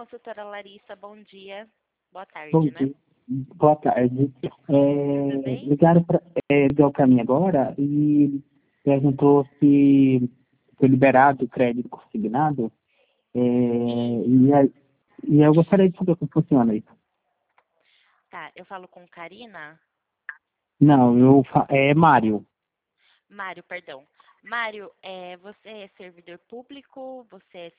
consultora Larissa, bom dia. Boa Bom tarde, né? dia. Boa tarde. Tudo bem? Ligou para mim agora e perguntou se foi liberado o crédito consignado. E eu gostaria de saber como funciona isso. Tá, eu falo com Karina. Não, é Mário. Mário, perdão. Mário, você é servidor público? Você é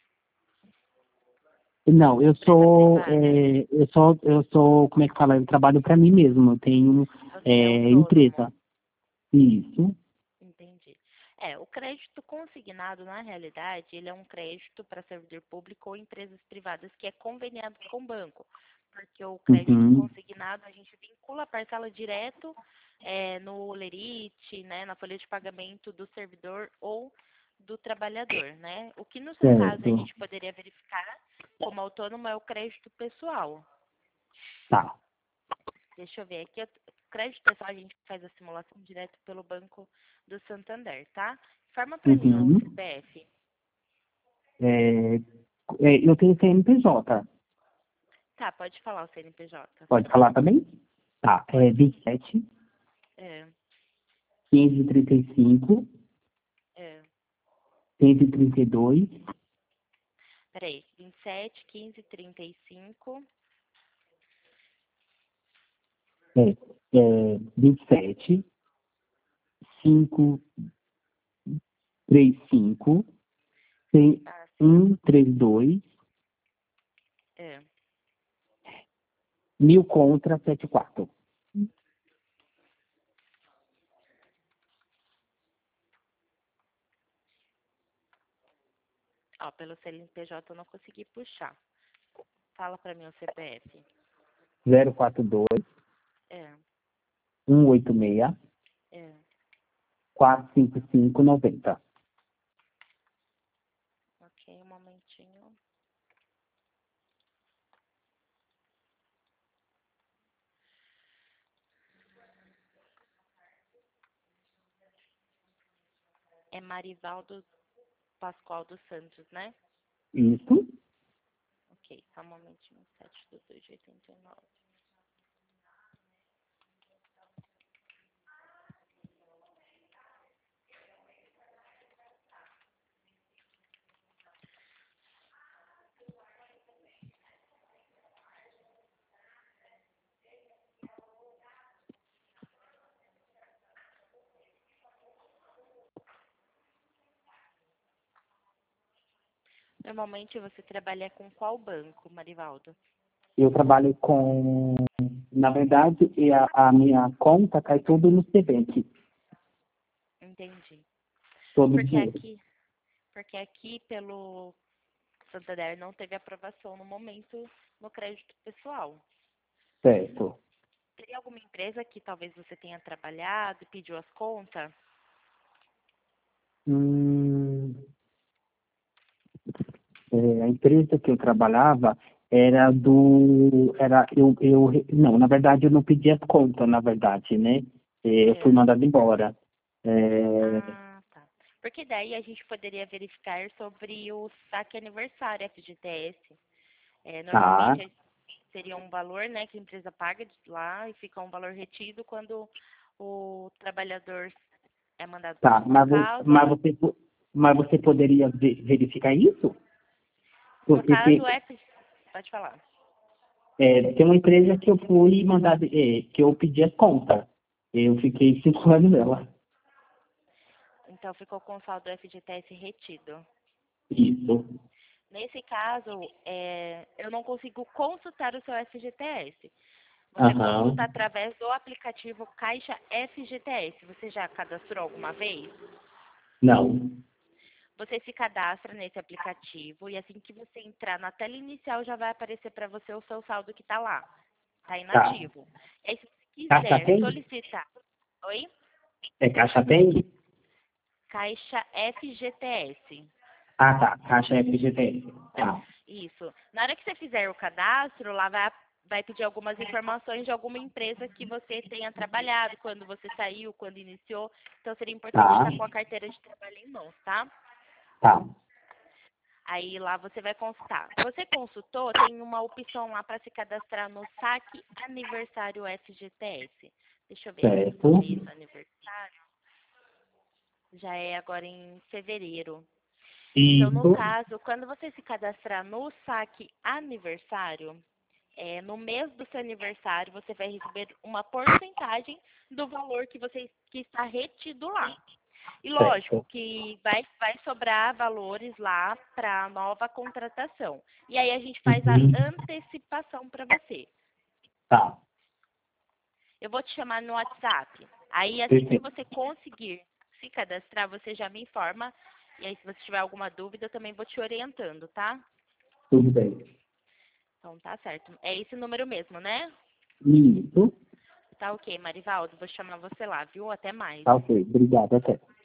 Não, empresa privada? eu sou, como é que fala? Eu trabalho para mim mesmo. Eu tenho Você é autônomo? empresa. Isso. Entendi. O crédito consignado, na realidade, ele é um crédito para servidor público ou empresas privadas que é conveniado com o banco. Porque o crédito Uhum. consignado, a gente vincula a parcela direto no Lerite, né, na folha de pagamento do servidor ou do trabalhador, né? O que no seu caso a Certo. gente poderia verificar como autônomo é o crédito pessoal. Tá. Deixa eu ver aqui. O crédito pessoal a gente faz a simulação direto pelo Banco do Santander, tá? Forma para mim o Uhum. CPF. É, eu tenho CNPJ. Tá, pode falar o CNPJ. Pode falar também? Tá, Pode sim. 27, É, 535, é. 132, Peraí. 27, 15, 35. é, 27, 535, Ah, sim. 132, É. 1000 contra 74. Ó, pelo CNPJ eu não consegui puxar. Fala pra mim o CPF. 042, É, 186, é. 455, 90. Ok, um momentinho. É Marivaldo Pascoal dos Santos, né? Isso. Ok, só um momentinho. 7 de 2 de 89. Normalmente você trabalha com qual banco, Marivaldo? Eu trabalho com, na verdade, a minha conta cai tudo no Cbank, Entendi. todo o Porque dinheiro. aqui, porque aqui pelo Santander não teve aprovação no momento no crédito pessoal. Certo. Teria alguma empresa que talvez você tenha trabalhado e pediu as contas? Hum, a empresa que eu trabalhava era não, na verdade eu não pedi as contas, na verdade, né? Eu fui É. mandado embora. É, Ah, tá. Porque daí a gente poderia verificar sobre o saque aniversário FGTS. tá, Normalmente seria um valor, né, que a empresa paga de lá e fica um valor retido quando o trabalhador é mandado para tá, sua casa. mas você poderia verificar isso? No Porque caso, o F... Pode falar. tem uma empresa que eu fui mandado, que eu pedi as contas. Eu fiquei 5 anos nela. Então, ficou com o saldo FGTS retido. Isso. Nesse caso, eu não consigo consultar o seu FGTS. Você Aham. consulta através do aplicativo Caixa FGTS. Você já cadastrou alguma vez? Não. Você se cadastra nesse aplicativo e assim que você entrar na tela inicial já vai aparecer para você o seu saldo que está lá. Está Tá. inativo. E aí, se você Caixa quiser tem? solicitar. Oi? É Caixa tem? Caixa FGTS. Ah, tá. Caixa FGTS. Tá. Isso. Na hora que você fizer o cadastro, lá vai pedir algumas informações de alguma empresa que você tenha trabalhado, quando você saiu, quando iniciou. Então seria importante Tá. estar com a carteira de trabalho em mãos, tá? Tá. Aí lá você vai consultar. Você consultou, tem uma opção lá para se cadastrar no Saque Aniversário FGTS. Deixa eu ver aqui Certo. seu mês do aniversário. Já é agora em fevereiro. Então, no Isso. caso, quando você se cadastrar no Saque Aniversário, no mês do seu aniversário, você vai receber uma porcentagem do valor que está retido lá. E lógico Certo. que vai sobrar valores lá para a nova contratação. E aí a gente faz a Uhum. antecipação para você. Tá. Eu vou te chamar no WhatsApp. Aí assim que Perfeito. você conseguir se cadastrar, você já me informa. E aí se você tiver alguma dúvida, eu também vou te orientando, tá? Tudo bem. Então tá certo. É esse número mesmo, né? Isso. Tá ok, Marivaldo. Vou chamar você lá, viu? Até mais. Tá ok. Obrigado. Até.